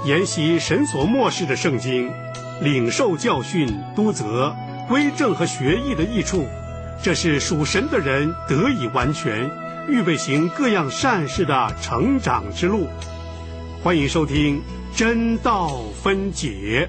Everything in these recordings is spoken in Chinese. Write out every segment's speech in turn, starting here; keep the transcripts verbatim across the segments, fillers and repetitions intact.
研习神所默示的圣经，领受教训、督责、归正和学艺的益处，这是属神的人得以完全，预备行各样善事的成长之路。欢迎收听真道分解。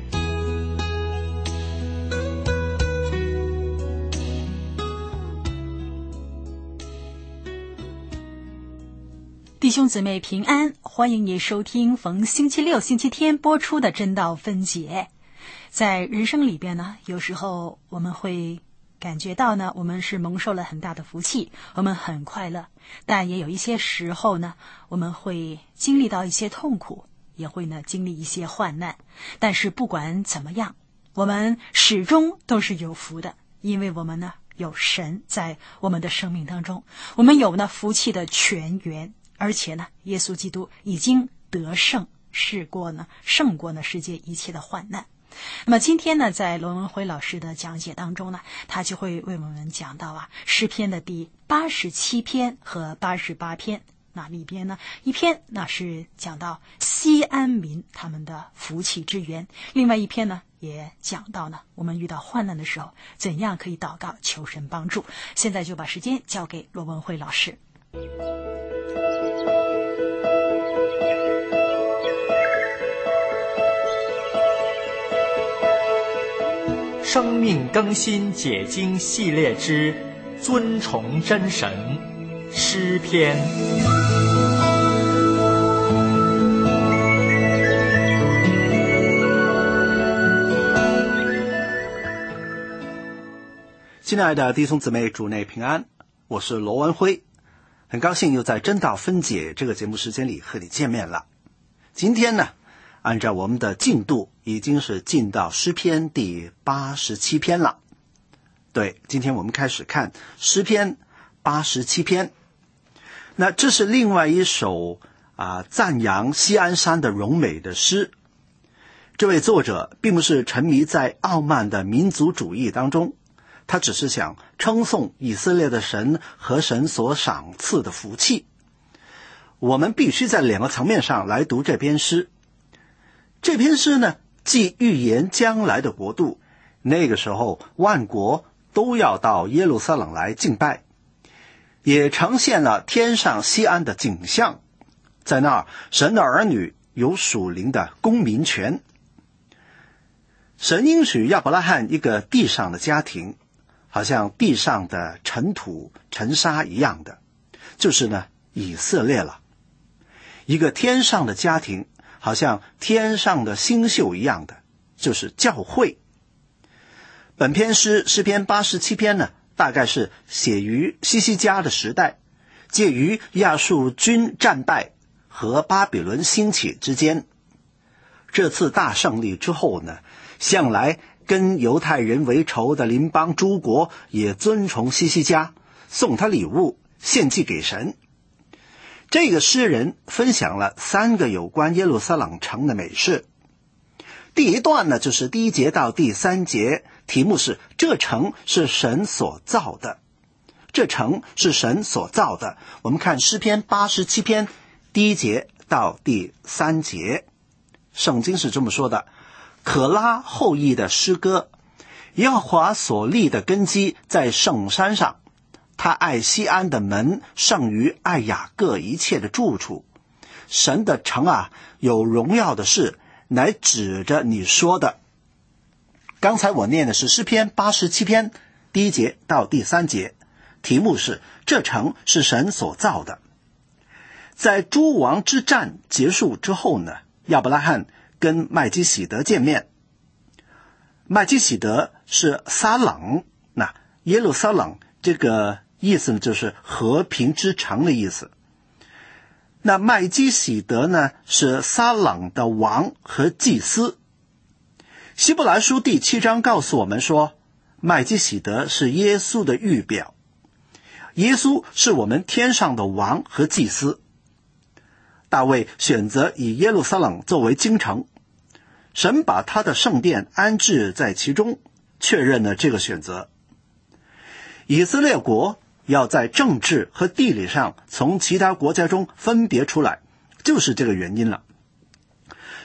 弟兄姊妹平安，欢迎你收听逢星期六、星期天播出的真道分解。在人生里边呢，有时候我们会感觉到呢，我们是蒙受了很大的福气，我们很快乐，但也有一些时候呢，我们会经历到一些痛苦，也会呢经历一些患难。但是不管怎么样，我们始终都是有福的，因为我们呢有神在我们的生命当中，我们有呢福气的泉源。而且呢，耶稣基督已经得胜，试过呢，胜过呢世界一切的患难。那么今天呢，在罗文辉老师的讲解当中呢，他就会为我们讲到啊诗篇的第八十七篇和八十八篇。那里边呢，一篇那是讲到西安民他们的福气之源，另外一篇呢也讲到呢我们遇到患难的时候怎样可以祷告求神帮助。现在就把时间交给罗文辉老师。 生命更新解经系列之尊崇真神诗篇。 亲爱的弟兄姊妹，主内平安，我是罗文辉，很高兴又在真道分解这个节目时间里和你见面了。今天呢，按照我们的进度，已经是进到诗篇第八十七篇了。对，今天我们开始看诗篇八十七篇。那这是另外一首啊赞扬锡安山的荣美的诗。这位作者并不是沉迷在傲慢的民族主义当中，他只是想称颂以色列的神和神所赏赐的福气。我们必须在两个层面上来读这篇诗。这篇诗呢，既预言将来的国度，那个时候万国都要到耶路撒冷来敬拜，也呈现了天上锡安的景象，在那儿神的儿女有属灵的公民权。神应许亚伯拉罕一个地上的家庭，好像地上的尘土尘沙一样的，就是呢以色列了。一个天上的家庭，好像天上的星宿一样的，就是教会。本篇诗诗篇八十七篇呢，大概是写于西西家的时代，介于亚述军战败和巴比伦兴起之间。这次大胜利之后呢，向来跟犹太人为仇的邻邦诸国也尊崇西西家，送他礼物，献祭给神。这个诗人分享了三个有关耶路撒冷城的美事。第一段呢，就是第一节到第三节，题目是这城是神所造的。这城是神所造的。我们看诗篇八十七篇第一节到第三节，圣经是这么说的：可拉后裔的诗歌，耶和华所立的根基在圣山上，他爱锡安的门胜于爱雅各一切的住处。神的城啊，有荣耀的事，乃指着你说的。刚才我念的是诗篇八十七篇第一节到第三节，题目是这城是神所造的。在诸王之战结束之后呢，亚伯拉罕跟麦基洗德见面。麦基洗德是撒冷，那耶路撒冷这个意思呢，就是和平之城的意思。那麦基洗德呢，是撒冷的王和祭司。希伯来书第七章告诉我们说，麦基洗德是耶稣的预表，耶稣是我们天上的王和祭司。大卫选择以耶路撒冷作为京城，神把他的圣殿安置在其中，确认了这个选择。以色列国要在政治和地理上从其他国家中分别出来，就是这个原因了。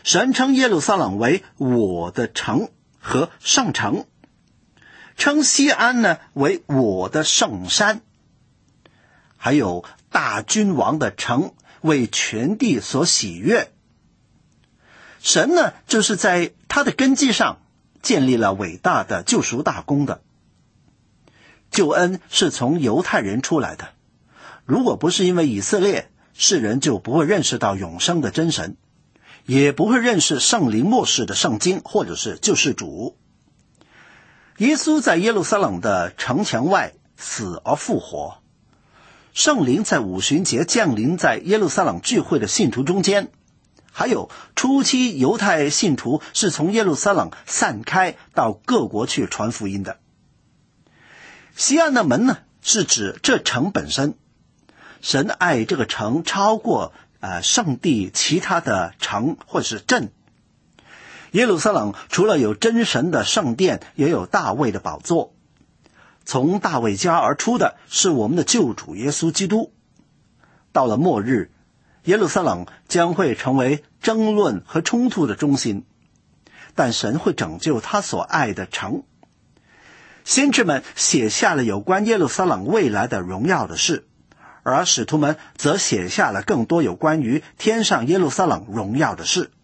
神称耶路撒冷为我的城和圣城，称西安呢为我的圣山，还有大君王的城，为全地所喜悦。神呢就是在他的根基上建立了伟大的救赎大功的。救恩是从犹太人出来的，如果不是因为以色列，世人就不会认识到永生的真神，也不会认识圣灵默示的圣经或者是救世主。耶稣在耶路撒冷的城墙外死而复活，圣灵在五旬节降临在耶路撒冷聚会的信徒中间，还有初期犹太信徒是从耶路撒冷散开到各国去传福音的。西安的门呢，是指这城本身，神爱这个城超过呃圣地其他的城或者是镇。耶路撒冷除了有真神的圣殿，也有大卫的宝座。从大卫家而出的是我们的救主耶稣基督。到了末日，耶路撒冷将会成为争论和冲突的中心，但神会拯救他所爱的城。先知们写下了有关耶路撒冷未来的荣耀的事，而使徒们则写下了更多有关于天上耶路撒冷荣耀的事。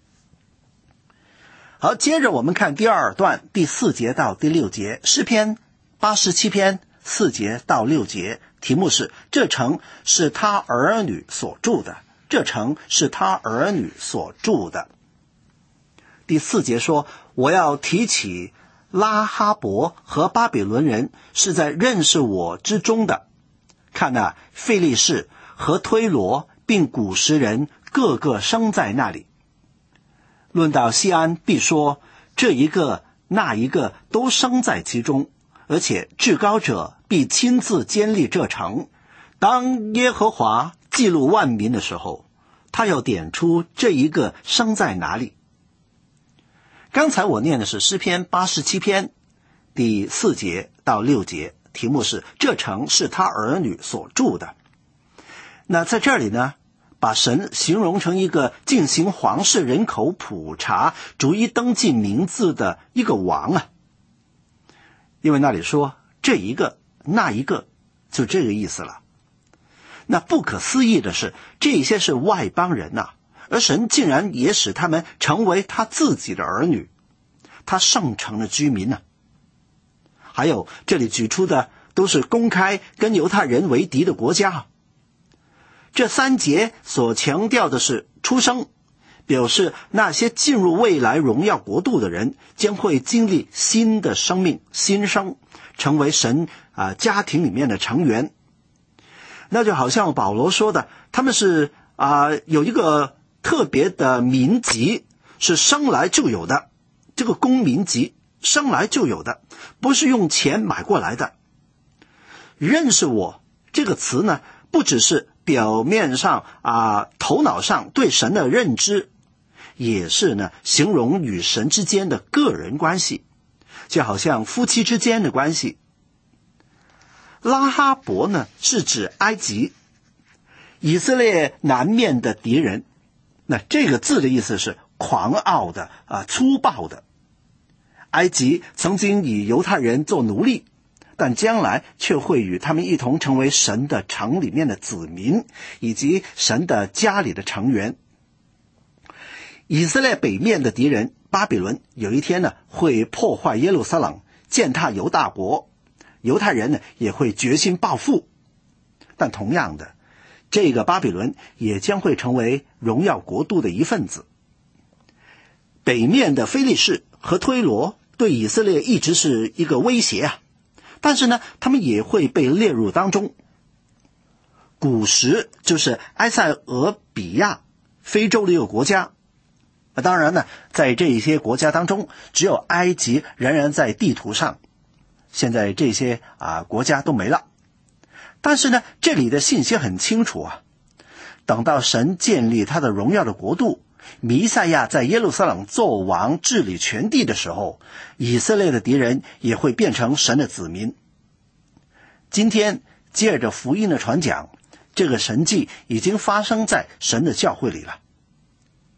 好，接着我们看第二段第四节到第六节，诗篇八十七篇四节到六节，题目是这城是他儿女所住的，这城是他儿女所住的。第四节说，我要提起拉哈伯和巴比伦人是在认识我之中的，看哪，非利士和推罗并古时人个个生在那里。论到西安，必说这一个那一个都生在其中，而且至高者必亲自坚立这城。当耶和华记录万民的时候，他要点出这一个生在哪里。刚才我念的是诗篇八十七篇第四节到六节，题目是这城是他儿女所住的。那在这里呢，把神形容成一个进行皇室人口普查、逐一登记名字的一个王啊。因为那里说这一个那一个，就这个意思了。那不可思议的是，这些是外邦人啊，而神竟然也使他们成为他自己的儿女，他圣城的居民啊。还有这里举出的都是公开跟犹太人为敌的国家。这三节所强调的是出生，表示那些进入未来荣耀国度的人将会经历新的生命，新生，成为神啊、呃、家庭里面的成员。那就好像保罗说的，他们是啊、呃、有一个特别的民籍，是生来就有的，这个公民籍生来就有的，不是用钱买过来的。认识我这个词呢，不只是表面上啊、呃、头脑上对神的认知，也是呢形容与神之间的个人关系，就好像夫妻之间的关系。拉哈伯呢是指埃及，以色列南面的敌人。那这个字的意思是狂傲的啊、呃、粗暴的。埃及曾经以犹太人做奴隶，但将来却会与他们一同成为神的城里面的子民，以及神的家里的成员。以色列北面的敌人巴比伦有一天呢会破坏耶路撒冷，践踏犹大国，犹太人呢也会决心报复。但同样的，这个巴比伦也将会成为荣耀国度的一份子。北面的非利士和推罗对以色列一直是一个威胁啊，但是呢他们也会被列入当中。古时就是埃塞俄比亚，非洲的一个国家。当然呢，在这些国家当中，只有埃及仍然在地图上，现在这些啊国家都没了。但是呢，这里的信息很清楚啊，等到神建立他的荣耀的国度，弥赛亚在耶路撒冷做王治理全地的时候，以色列的敌人也会变成神的子民。今天借着福音的传讲，这个神迹已经发生在神的教会里了。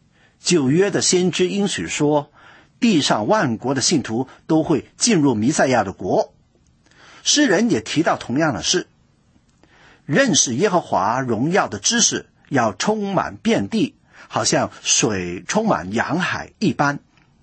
旧约的先知应许说，地上万国的信徒都会进入弥赛亚的国。诗人也提到同样的事，认识耶和华荣耀的知识要充满遍地，好像水充满洋海一般。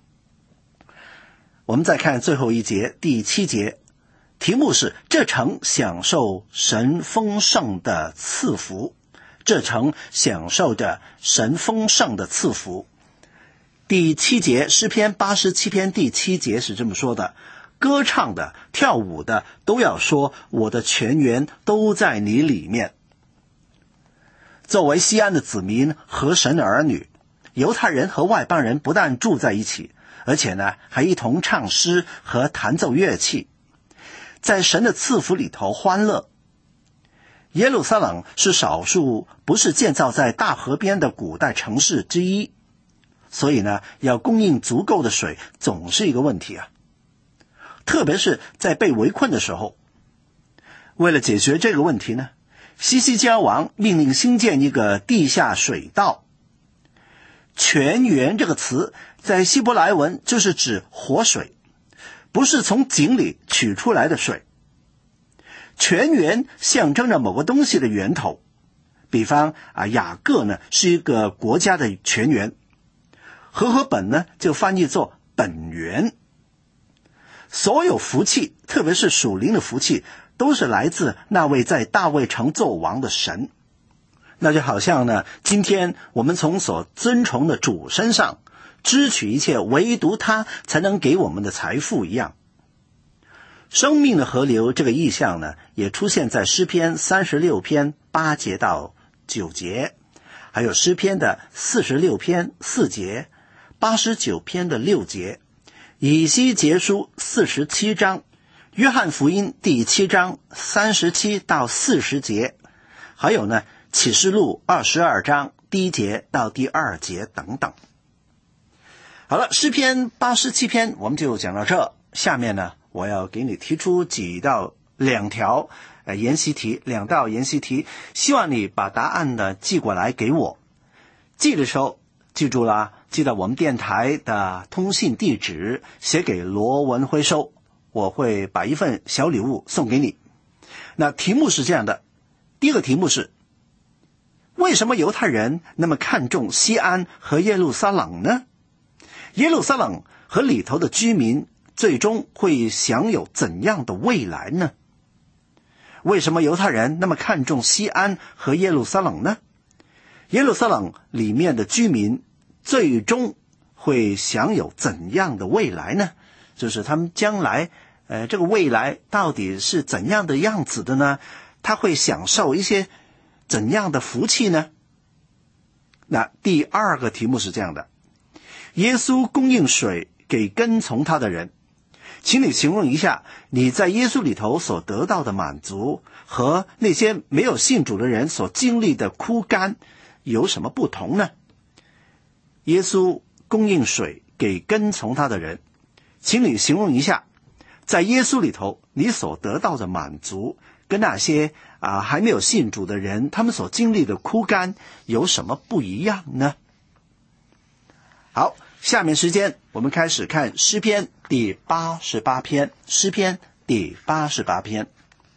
我们再看最后一节，第七节，题目是这城享受神丰盛的赐福，这城享受着神丰盛的赐福。第七节，诗篇八十七篇第七节是这么说的，歌唱的跳舞的都要说，我的泉源都在你里面。作为西安的子民和神的儿女，犹太人和外邦人不但住在一起，而且呢还一同唱诗和弹奏乐器，在神的赐福里头欢乐。耶路撒冷是少数不是建造在大河边的古代城市之一，所以呢要供应足够的水总是一个问题啊，特别是在被围困的时候。为了解决这个问题呢，西西家王命令兴建一个地下水道。泉源这个词在希伯来文就是指活水，不是从井里取出来的水。泉源象征着某个东西的源头，比方啊，雅各呢是一个国家的泉源，和合本呢就翻译作本源。所有福气，特别是属灵的福气，都是来自那位在大卫城做王的神。那就好像呢，今天我们从所尊崇的主身上支取一切，唯独他才能给我们的财富一样。生命的河流这个意象呢，也出现在诗篇三十六篇八节到九节，还有诗篇的四十六篇四节，八十九篇的六节，以西结书四十七章，约翰福音第七章三十七到四十节，还有呢启示录二十二章第一节到第二节等等。好了，诗篇八十七篇我们就讲到这。下面呢，我要给你提出几道两条呃研习题，两道研习题，希望你把答案呢寄过来给我。寄的时候记住了，寄到我们电台的通信地址，写给罗文辉收，我会把一份小礼物送给你。那题目是这样的，第一个题目是，为什么犹太人那么看重西安和耶路撒冷呢？耶路撒冷和里头的居民最终会享有怎样的未来呢？为什么犹太人那么看重西安和耶路撒冷呢？耶路撒冷里面的居民最终会享有怎样的未来呢？就是他们将来呃，这个未来到底是怎样的样子的呢？他会享受一些怎样的福气呢？那第二个题目是这样的，耶稣供应水给跟从他的人，请你形容一下你在耶稣里头所得到的满足和那些没有信主的人所经历的枯干有什么不同呢？耶稣供应水给跟从他的人，请你形容一下在耶稣里头你所得到的满足跟那些啊还没有信主的人他们所经历的枯干有什么不一样呢？好，下面时间我们开始看诗篇第八十八篇。诗篇第八十八篇，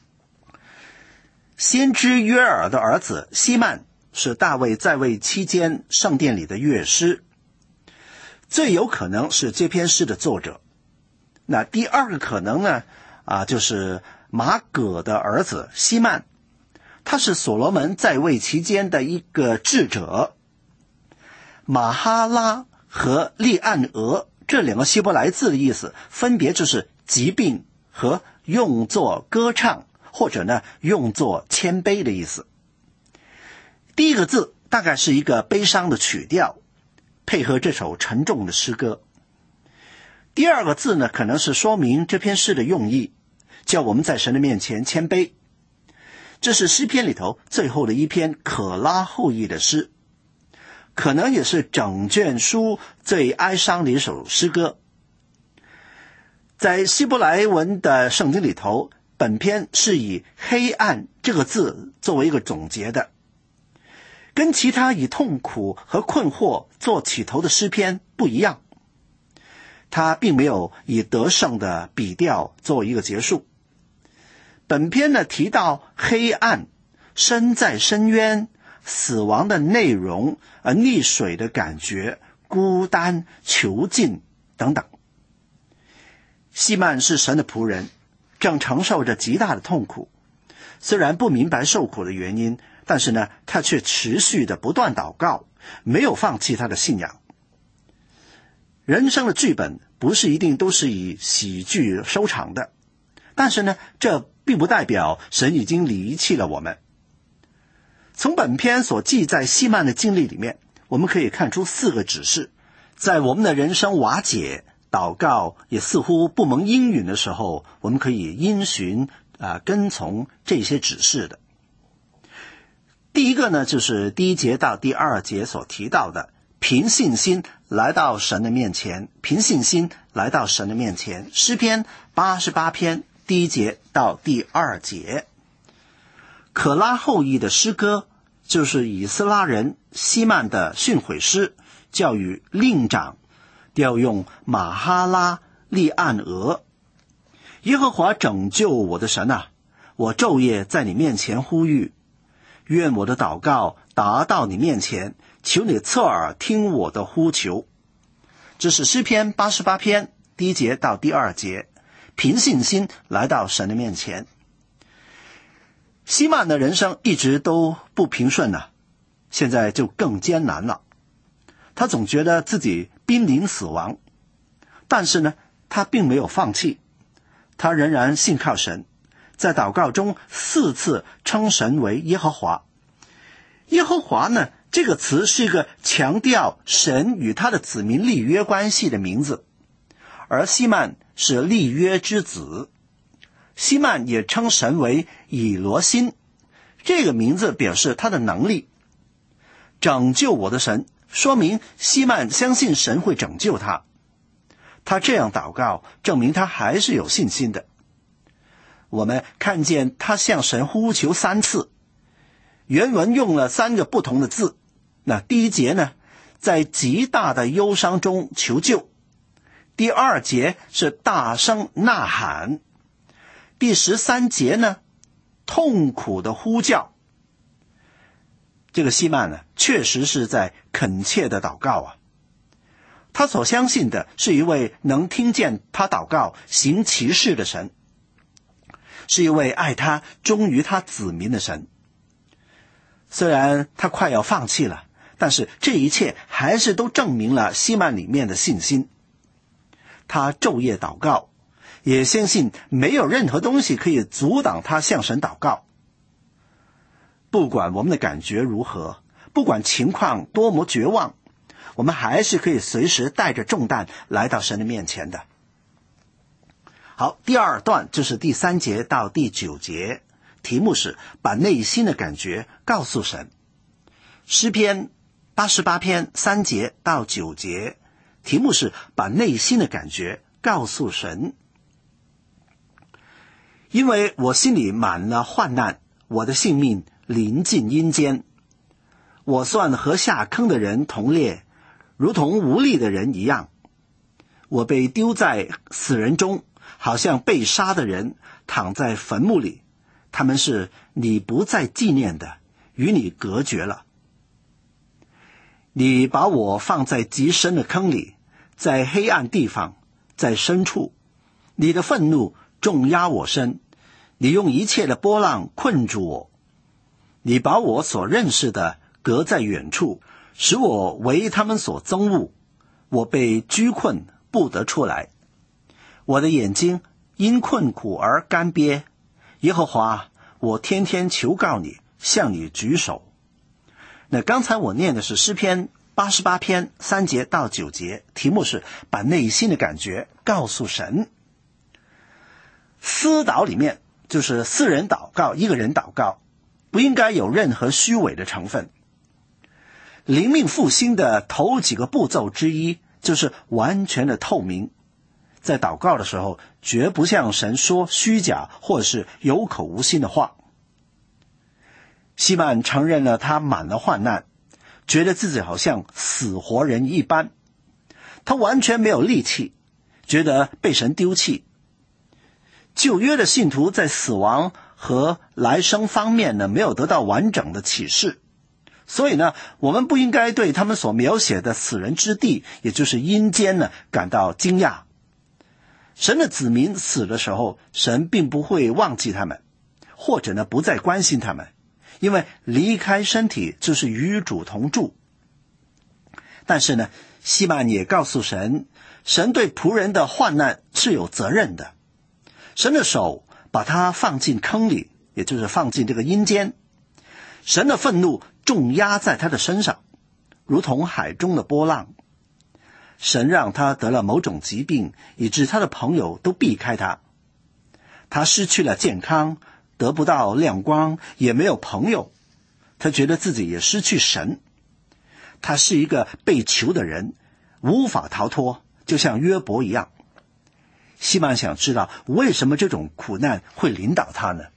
先知约尔的儿子希曼是大卫在位期间圣殿里的乐师，最有可能是这篇诗的作者。那第二个可能呢啊，就是马葛的儿子希曼，他是所罗门在位期间的一个智者。马哈拉和利暗俄这两个希伯来字的意思分别就是疾病和用作歌唱，或者呢用作谦卑的意思。第一个字大概是一个悲伤的曲调，配合这首沉重的诗歌。第二个字呢，可能是说明这篇诗的用意，叫我们在神的面前谦卑。这是诗篇里头最后的一篇可拉后裔的诗，可能也是整卷书最哀伤的一首诗歌。在希伯来文的圣经里头，本篇是以黑暗这个字作为一个总结的。 跟其他以痛苦和困惑做起头的诗篇不一样，他并没有以得胜的笔调做一个结束。本篇呢提到黑暗、身在深渊、死亡的内容，而溺水的感觉、孤单、囚禁等等。希曼是神的仆人，正承受着极大的痛苦，虽然不明白受苦的原因，但是呢，他却持续的不断祷告，没有放弃他的信仰。人生的剧本不是一定都是以喜剧收场的，但是呢，这并不代表神已经离弃了我们。从本篇所记载希曼的经历里面，我们可以看出四个指示。在我们的人生瓦解、祷告也似乎不蒙应允的时候，我们可以因循啊、呃、跟从这些指示的。第一个呢，就是第一节到第二节所提到的，凭信心来到神的面前，凭信心来到神的面前。诗篇八十八篇第一节到第二节。可拉后裔的诗歌就是以斯拉人希曼的训诲诗，教育令长调用马哈拉利暗俄。耶和华拯救我的神啊，我昼夜在你面前呼吁，愿我的祷告达到你面前，求你侧耳听我的呼求。这是诗篇八十八篇第一节到第二节，凭信心来到神的面前。希曼的人生一直都不平顺啊，现在就更艰难了。他总觉得自己濒临死亡，但是呢，他并没有放弃，他仍然信靠神，在祷告中四次称神为耶和华。耶和华呢，这个词是一个强调神与他的子民立约关系的名字，而希曼是立约之子。希曼也称神为以罗辛，这个名字表示他的能力。拯救我的神，说明希曼相信神会拯救他。他这样祷告，证明他还是有信心的。我们看见他向神呼求三次，原文用了三个不同的字。那第一节呢，在极大的忧伤中求救；第二节是大声呐喊；第十三节呢，痛苦的呼叫。这个希曼呢，确实是在恳切的祷告啊。他所相信的是一位能听见他祷告、行奇事的神，是一位爱他、忠于他子民的神。虽然他快要放弃了，但是这一切还是都证明了希曼里面的信心。他昼夜祷告，也相信没有任何东西可以阻挡他向神祷告。不管我们的感觉如何，不管情况多么绝望，我们还是可以随时带着重担来到神的面前的。好，第二段就是第三节到第九节，题目是把内心的感觉告诉神。诗篇八十八篇三节到九节，题目是把内心的感觉告诉神。因为我心里满了患难，我的性命临近阴间，我算和下坑的人同列，如同无力的人一样。我被丢在死人中，好像被杀的人躺在坟墓里，他们是你不再纪念的，与你隔绝了。你把我放在极深的坑里，在黑暗地方，在深处，你的愤怒重压我身，你用一切的波浪困住我。你把我所认识的隔在远处，使我为他们所憎恶，我被拘困不得出来。我的眼睛因困苦而干瘪，耶和华，我天天求告你，向你举手。那刚才我念的是诗篇八十八篇三节到九节，题目是把内心的感觉告诉神。私祷里面就是私人祷告，一个人祷告，不应该有任何虚伪的成分。灵命复兴的头几个步骤之一就是完全的透明，在祷告的时候绝不向神说虚假或是有口无心的话。希曼承认了他满了患难， 觉得自己好像死活人一般，他完全没有力气，觉得被神丢弃。旧约的信徒在死亡和来生方面呢，没有得到完整的启示，所以呢，我们不应该对他们所描写的死人之地，也就是阴间呢，感到惊讶。神的子民死的时候，神并不会忘记他们，或者呢，不再关心他们，因为离开身体就是与主同住。但是呢，西曼也告诉神，神对仆人的患难是有责任的。神的手把他放进坑里，也就是放进这个阴间。神的愤怒重压在他的身上，如同海中的波浪。神让他得了某种疾病，以致他的朋友都避开他。他失去了健康，得不到亮光，也没有朋友。他觉得自己也失去神。他是一个被囚的人，无法逃脱，就像约伯一样。西曼想知道为什么这种苦难会临到他呢？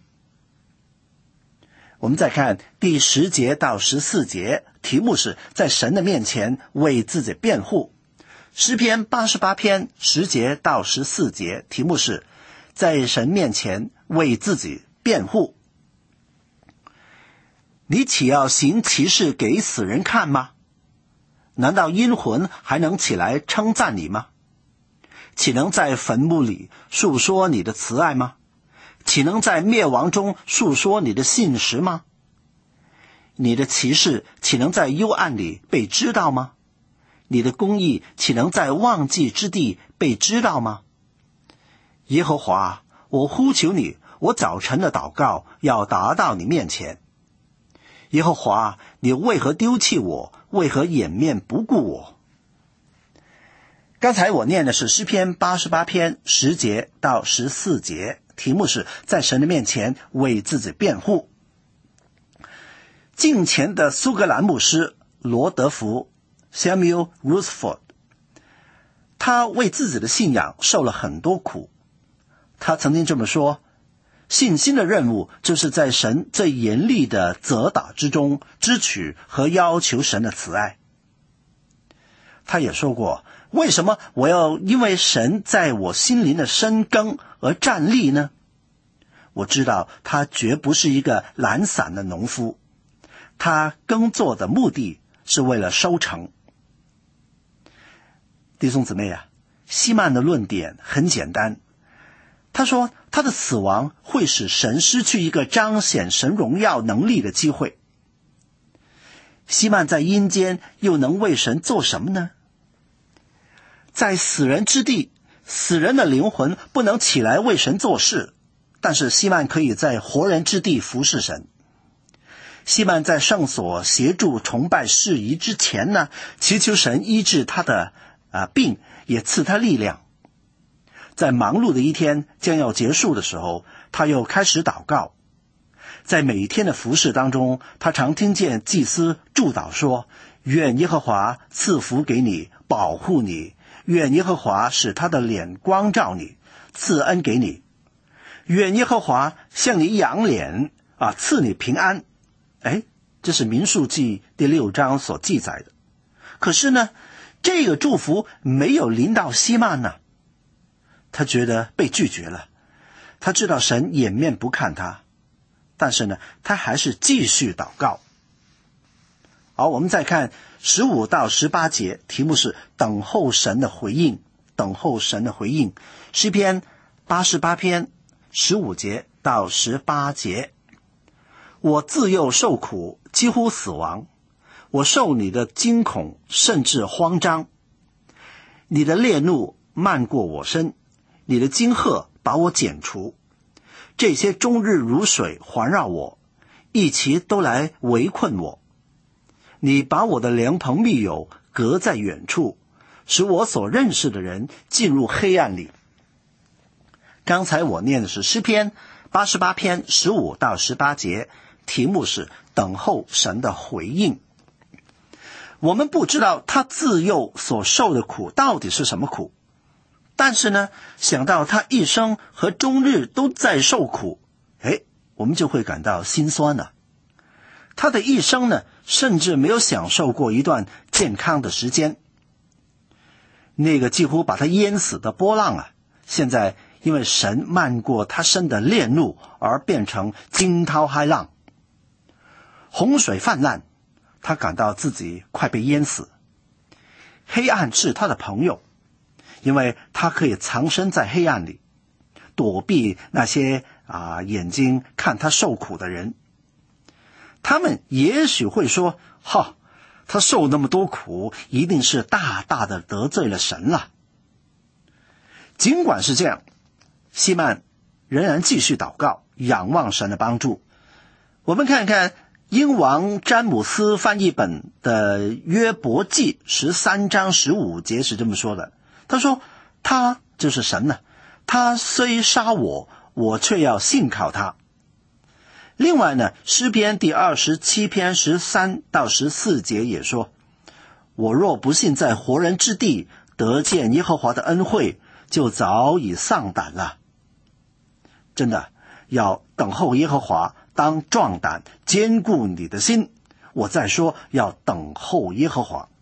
我们再看第十节到十四节，题目是在神的面前为自己辩护。诗篇八十八篇十节到十四节，题目是在神面前为自己辩护。你岂要行奇事给死人看吗？难道阴魂还能起来称赞你吗？岂能在坟墓里述说你的慈爱吗？岂能在灭亡中述说你的信实吗？你的奇事岂能在幽暗里被知道吗？你的公义岂能在忘记之地被知道吗？耶和华，我呼求你，我早晨的祷告要达到你面前。耶和华，你为何丢弃我？为何掩面不顾我？刚才我念的是诗篇八十八篇十节到十四节，题目是在神的面前为自己辩护。近前的苏格兰牧师罗德福 Samuel Rutherford， 他为自己的信仰受了很多苦。他曾经这么说，信心的任务就是在神最严厉的责打之中支取和要求神的慈爱。他也说过，为什么我要因为神在我心灵的深耕而站立呢？我知道他绝不是一个懒散的农夫，他耕作的目的是为了收成。弟兄姊妹啊，西曼的论点很简单，他说他的死亡会使神失去一个彰显神荣耀能力的机会。西曼在阴间又能为神做什么呢？在死人之地，死人的灵魂不能起来为神做事，但是西曼可以在活人之地服侍神。西曼在圣所协助崇拜事宜之前呢，祈求神医治他的、呃、病，也赐他力量。在忙碌的一天将要结束的时候，他又开始祷告。在每一天的服事当中，他常听见祭司祝祷说，愿耶和华赐福给你，保护你，愿耶和华使他的脸光照你，赐恩给你，愿耶和华向你仰脸啊，赐你平安。哎，这是民数记第六章所记载的。可是呢，这个祝福没有临到西曼呢，他觉得被拒绝了。他知道神掩面不看他，但是呢，他还是继续祷告。好，我们再看十五到十八节，题目是等候神的回应。等候神的回应，诗篇八十八篇十五节到十八节。我自幼受苦，几乎死亡，我受你的惊恐，甚至慌张。你的烈怒漫过我身，你的惊吓把我剪除。这些终日如水环绕我，一齐都来围困我。你把我的良朋密友隔在远处，使我所认识的人进入黑暗里。刚才我念的是诗篇八十八篇十五到十八节，题目是等候神的回应。我们不知道他自幼所受的苦到底是什么苦，但是呢，想到他一生和终日都在受苦，哎，我们就会感到心酸了。 他的一生呢，甚至没有享受过一段健康的时间。那个几乎把他淹死的波浪啊，现在因为神漫过他身的烈怒而变成惊涛骇浪。洪水泛滥，他感到自己快被淹死。黑暗是他的朋友，因为他可以藏身在黑暗里，躲避那些啊眼睛看他受苦的人。他们也许会说，哈，他受那么多苦，一定是大大的得罪了神了。尽管是这样，西曼仍然继续祷告，仰望神的帮助。我们看看英王詹姆斯翻译本的约伯记十三章十五节是这么说的，他说，他就是神呢，他虽杀我，我却要信靠他。另外呢，诗篇第二十七篇十三到十四节也说，我若不信在活人之地得见耶和华的恩惠，就早已丧胆了。真的，要等候耶和华，当壮胆，坚固你的心。我再说，要等候耶和华。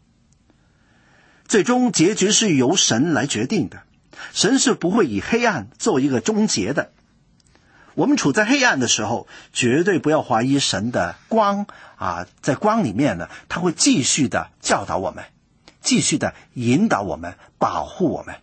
最终结局是由神来决定的，神是不会以黑暗做一个终结的。我们处在黑暗的时候，绝对不要怀疑神的光啊，在光里面呢，他会继续的教导我们，继续的引导我们，保护我们。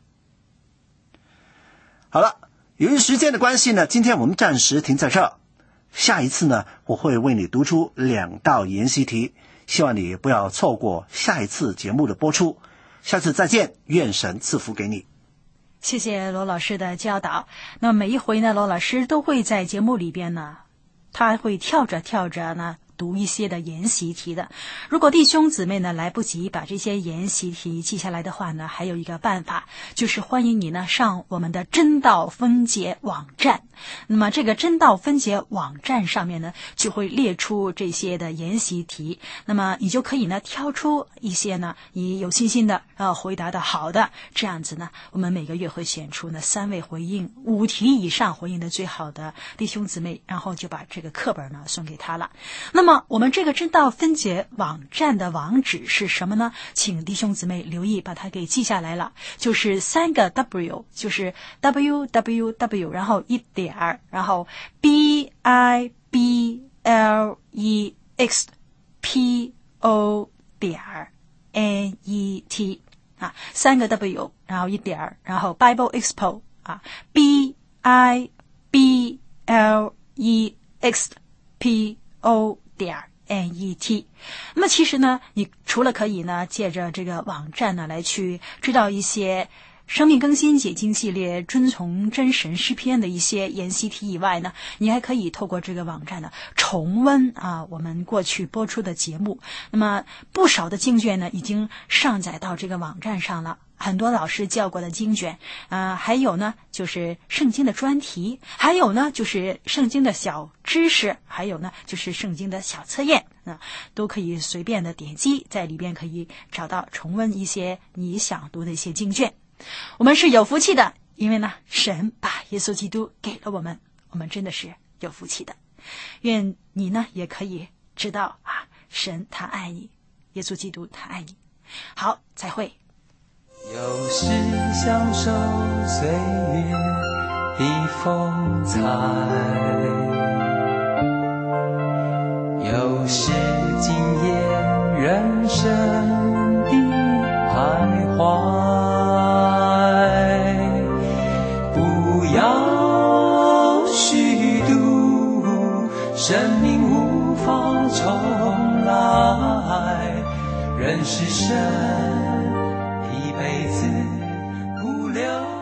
好了，由于时间的关系呢，今天我们暂时停在这儿。下一次呢，我会为你读出两道研习题，希望你不要错过下一次节目的播出。下次再见，愿神赐福给你。 谢谢罗老师的教导。那每一回呢，罗老师都会在节目里边呢，他会跳着跳着呢读一些的研习题的。如果弟兄姊妹呢来不及把这些研习题记下来的话呢，还有一个办法，就是欢迎你呢上我们的真道分解网站。那么这个真道分解网站上面呢，就会列出这些的研习题，那么你就可以呢挑出一些呢你有信心的呃回答的好的，这样子呢我们每个月会选出呢三位回应五题以上回应的最好的弟兄姊妹，然后就把这个课本呢送给他了。那么我们这个真道分解网站的网址是什么呢？请弟兄姊妹留意，把它给记下来了，就是三个 W， 就是 W W W 然后一点然后 B I B L E X P O 点 N E T 啊，三个 W 然后一点然后 Bible Expo 啊 B I B L E X P O 点 N E T。 那么其实呢，你除了可以呢借着这个网站呢来去知道一些生命更新解经系列遵从真神诗篇的一些研习题以外呢，你还可以透过这个网站呢重温啊我们过去播出的节目。那么不少的经卷呢已经上载到这个网站上了，很多老师教过的经卷啊、呃，还有呢就是圣经的专题，还有呢就是圣经的小知识，还有呢就是圣经的小测验啊、呃，都可以随便的点击，在里边可以找到重温一些你想读的一些经卷。我们是有福气的，因为呢神把耶稣基督给了我们，我们真的是有福气的。愿你呢也可以知道啊，神他爱你，耶稣基督他爱你。好，再会。 有时享受岁月的风采，有时惊艳人生的徘徊。不要虚度，生命无法重来，认识神一辈子不留